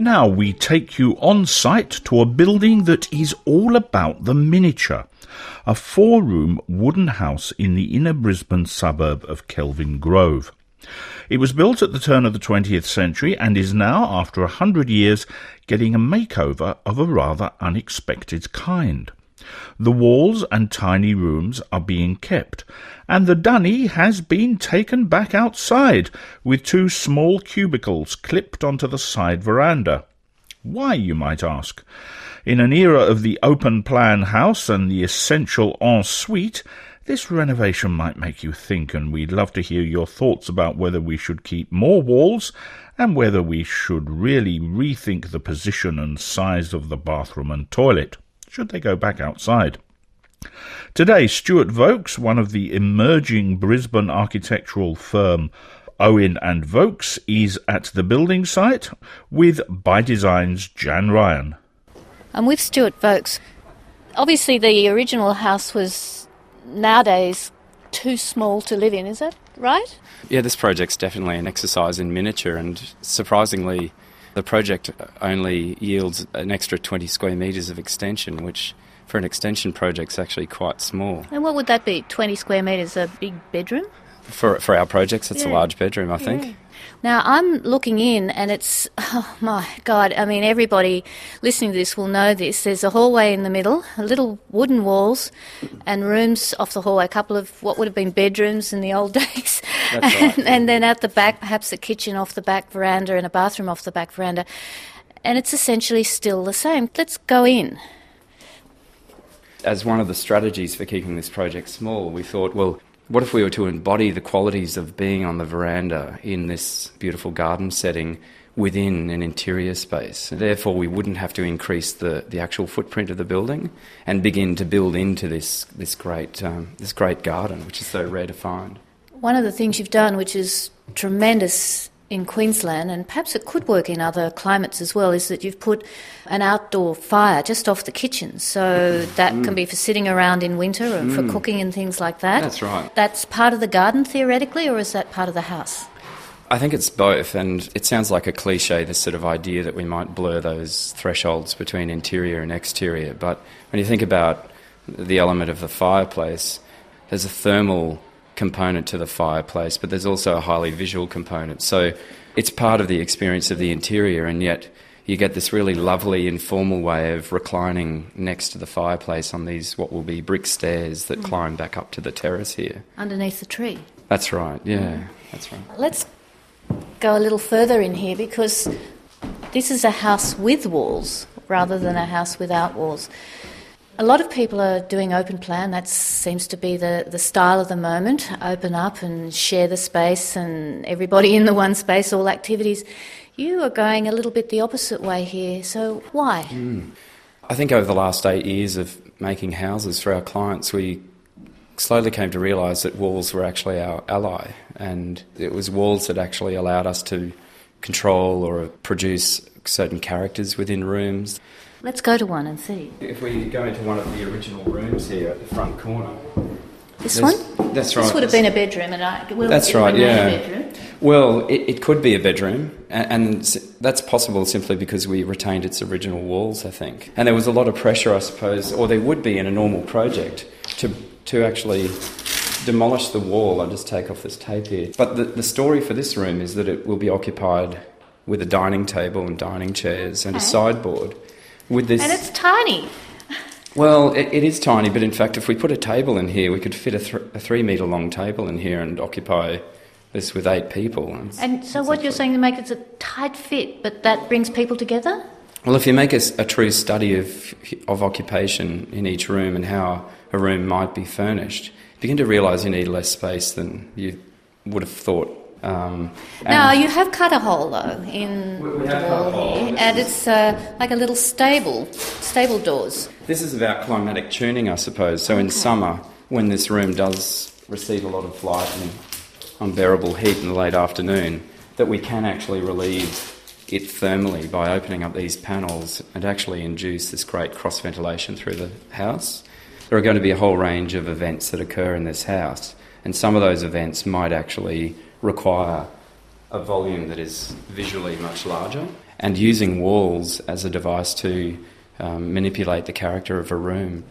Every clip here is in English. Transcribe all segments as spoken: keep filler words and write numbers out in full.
Now we take you on site to a building that is all about the miniature. A four-room wooden house in the inner Brisbane suburb of Kelvin Grove. It was built at the turn of the twentieth century and is now, after a hundred years, getting a makeover of a rather unexpected kind. The walls and tiny rooms are being kept, and the dunny has been taken back outside, with two small cubicles clipped onto the side veranda. Why, you might ask? In an era of the open-plan house and the essential ensuite, this renovation might make you think, and we'd love to hear your thoughts about whether we should keep more walls and whether we should really rethink the position and size of the bathroom and toilet. Should they go back outside? Today, Stuart Vokes, one of the emerging Brisbane architectural firm Owen and Vokes, is at the building site with By Design's Jan Ryan. I'm with Stuart Vokes. Obviously, the original house was nowadays too small to live in, is that right? Yeah, this project's definitely an exercise in miniature, and surprisingly, the project only yields an extra twenty square metres of extension, which for an extension project's actually quite small. And what would that be, twenty square metres, a big bedroom? For for our projects, it's yeah. a large bedroom, I yeah. think. Now, I'm looking in and it's, oh my God, I mean, everybody listening to this will know this. There's a hallway in the middle, little wooden walls and rooms off the hallway, a couple of what would have been bedrooms in the old days. That's and, right. and then at the back, perhaps a kitchen off the back veranda and a bathroom off the back veranda. And it's essentially still the same. Let's go in. As one of the strategies for keeping this project small, we thought, well, what if we were to embody the qualities of being on the veranda in this beautiful garden setting within an interior space? Therefore, we wouldn't have to increase the, the actual footprint of the building and begin to build into this this great um, this great garden, which is so rare to find. One of the things you've done, which is tremendous in Queensland, and perhaps it could work in other climates as well, is that you've put an outdoor fire just off the kitchen. So that mm. can be for sitting around in winter and mm. for cooking and things like that. That's right. That's part of the garden, theoretically, or is that part of the house? I think it's both, and it sounds like a cliche, this sort of idea that we might blur those thresholds between interior and exterior. But when you think about the element of the fireplace, there's a thermal component to the fireplace, but there's also a highly visual component. So it's part of the experience of the interior, and yet you get this really lovely informal way of reclining next to the fireplace on these what will be brick stairs that mm. climb back up to the terrace here. Underneath the tree. That's right, yeah, mm. that's right. Let's go a little further in here, because this is a house with walls rather than a house without walls. A lot of people are doing open plan. That seems to be the, the style of the moment. Open up and share the space and everybody in the one space, all activities. You are going a little bit the opposite way here. So why? Mm. I think over the last eight years of making houses for our clients, we slowly came to realise that walls were actually our ally, and it was walls that actually allowed us to control or produce certain characters within rooms. Let's go to one and see. If we go into one of the original rooms here at the front corner. This one? That's right. This would have been a bedroom. and I, will That's right, yeah. A bedroom? Well, it, it could be a bedroom, and, and that's possible simply because we retained its original walls, I think. And there was a lot of pressure, I suppose, or there would be in a normal project, to to actually demolish the wall. I'll just take off this tape here. But the, the story for this room is that it will be occupied with a dining table and dining chairs and okay. a sideboard. With this, and it's tiny. Well, it, it is tiny, but in fact, if we put a table in here, we could fit a, th- a three-metre-long table in here and occupy this with eight people. It's, and so what you're saying to make it a tight fit, but that brings people together? Well, if you make a, a true study of of occupation in each room and how a room might be furnished, you begin to realise you need less space than you would have thought. Um, now, you have cut a hole, though, in we the wall here, and it's uh, like a little stable, stable doors. This is about climatic tuning, I suppose. So in okay. summer, when this room does receive a lot of light and unbearable heat in the late afternoon, that we can actually relieve it thermally by opening up these panels and actually induce this great cross-ventilation through the house. There are going to be a whole range of events that occur in this house, and some of those events might actually require a volume that is visually much larger. and using walls as a device to um, manipulate the character of a room.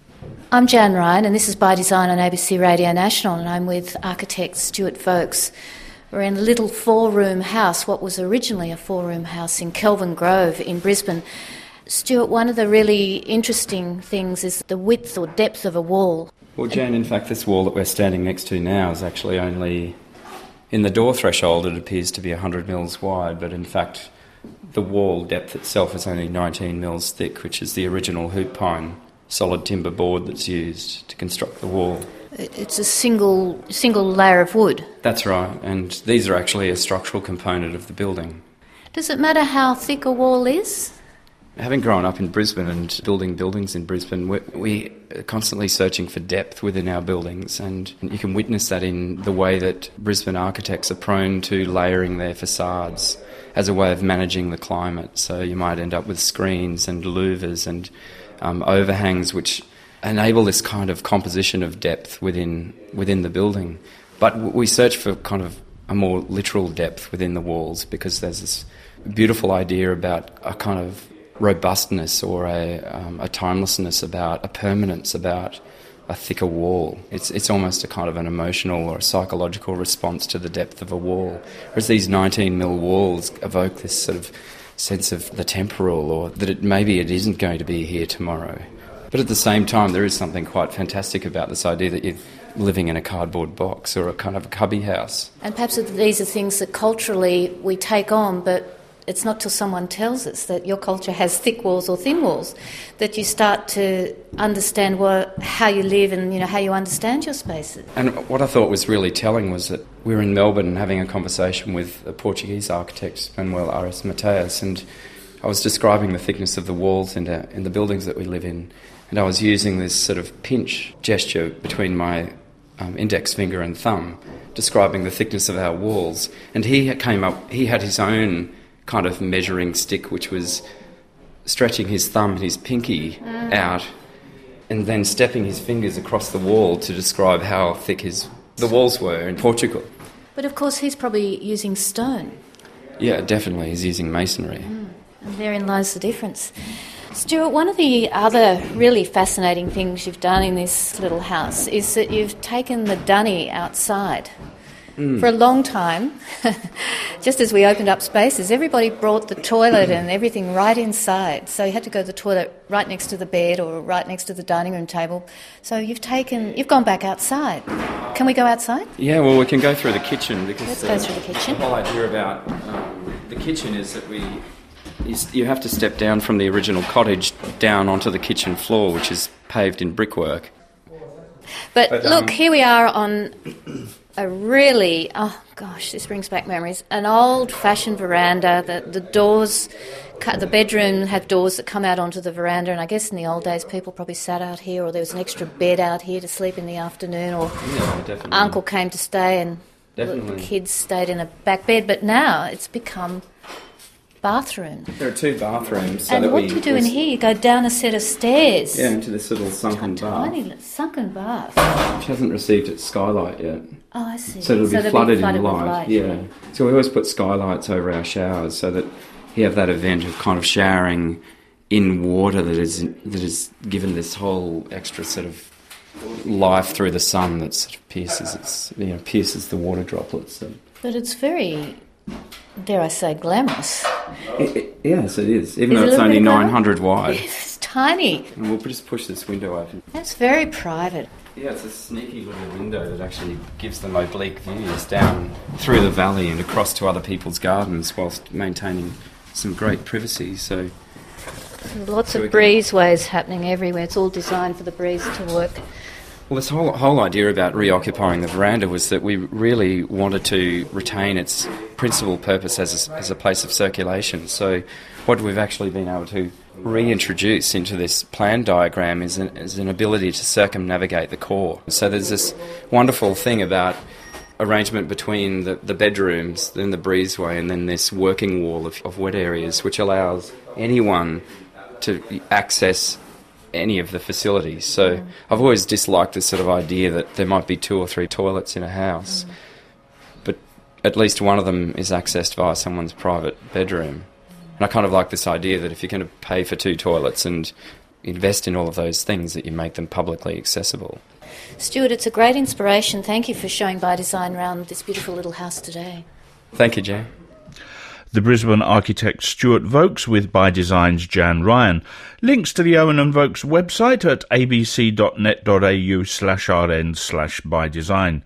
I'm Jan Ryan, and this is By Design on A B C Radio National, and I'm with architect Stuart Vokes. We're in a little four-room house, what was originally a four-room house in Kelvin Grove in Brisbane. Stuart, one of the really interesting things is the width or depth of a wall. Well, Jan, in fact, this wall that we're standing next to now is actually only, in the door threshold, it appears to be one hundred mils wide, but in fact, the wall depth itself is only nineteen mils thick, which is the original hoop pine solid timber board that's used to construct the wall. It's a single single layer of wood. That's right, and these are actually a structural component of the building. Does it matter how thick a wall is? Having grown up in Brisbane and building buildings in Brisbane, we, we are constantly searching for depth within our buildings, and you can witness that in the way that Brisbane architects are prone to layering their facades as a way of managing the climate. So you might end up with screens and louvers and um, overhangs which enable this kind of composition of depth within within the building. But we search for kind of a more literal depth within the walls, because there's this beautiful idea about a kind of robustness or a, um, a timelessness about, a permanence about a thicker wall. It's it's almost a kind of an emotional or a psychological response to the depth of a wall. Whereas these nineteen mil walls evoke this sort of sense of the temporal, or that it maybe it isn't going to be here tomorrow. But at the same time, there is something quite fantastic about this idea that you're living in a cardboard box or a kind of a cubby house. And perhaps these are things that culturally we take on, but it's not till someone tells us that your culture has thick walls or thin walls that you start to understand what, how you live and, you know, how you understand your spaces. And what I thought was really telling was that we were in Melbourne having a conversation with a Portuguese architect, Manuel Ares Mateus, and I was describing the thickness of the walls in, a, in the buildings that we live in, and I was using this sort of pinch gesture between my um, index finger and thumb, describing the thickness of our walls. And he came up, he had his own kind of measuring stick, which was stretching his thumb and his pinky mm. out and then stepping his fingers across the wall to describe how thick his the walls were in Portugal. But of course he's probably using stone. Yeah, definitely. He's using masonry. Mm. And therein lies the difference. Stuart, one of the other really fascinating things you've done in this little house is that you've taken the dunny outside. Mm. For a long time, just as we opened up spaces, everybody brought the toilet and everything right inside. So you had to go to the toilet right next to the bed or right next to the dining room table. So you've taken, you've gone back outside. Can we go outside? Yeah, well, we can go through the kitchen because let's the, go through the kitchen. The whole idea about um, the kitchen is that we you, you have to step down from the original cottage down onto the kitchen floor, which is paved in brickwork. But, but look, um, here we are on a really, oh gosh, this brings back memories, an old-fashioned veranda. The, the doors, the bedroom had doors that come out onto the veranda, and I guess in the old days people probably sat out here, or there was an extra bed out here to sleep in the afternoon, or yeah, uncle came to stay and definitely. the kids stayed in a back bed. But now it's become bathroom. There are two bathrooms. So and that what we, do you do in here? You go down a set of stairs. Yeah, into this little sunken bath. Tiny little sunken bath. Which hasn't received its skylight yet. Oh, I see. So it'll be, so flooded, be flooded in light. light. Yeah. So we always put skylights over our showers so that you have that event of kind of showering in water that is that is given this whole extra sort of life through the sun that sort of pierces its, you know, pierces the water droplets. So. But it's very, dare I say, glamorous. It, it, yes, it is. Even is though it it's only nine hundred wide. It's tiny. And we'll just push this window open. That's very private. Yeah, it's a sneaky little window that actually gives them oblique views down through the valley and across to other people's gardens whilst maintaining some great privacy. So lots so of breezeways happening everywhere. It's all designed for the breeze to work. Well, this whole whole idea about reoccupying the veranda was that we really wanted to retain its principal purpose as a, as a place of circulation. So what we've actually been able to reintroduce into this plan diagram is an, is an ability to circumnavigate the core. So there's this wonderful thing about arrangement between the, the bedrooms, then the breezeway, and then this working wall of, of wet areas, which allows anyone to access any of the facilities. So mm. I've always disliked this sort of idea that there might be two or three toilets in a house, mm. but at least one of them is accessed via someone's private bedroom. And I kind of like this idea that if you're going to pay for two toilets and invest in all of those things, that you make them publicly accessible. Stuart, it's a great inspiration. Thank you for showing By Design around this beautiful little house today. Thank you, Jan. The Brisbane architect Stuart Vokes with By Design's Jan Ryan. Links to the Owen and Vokes website at abc.net.au slash rn slash by design.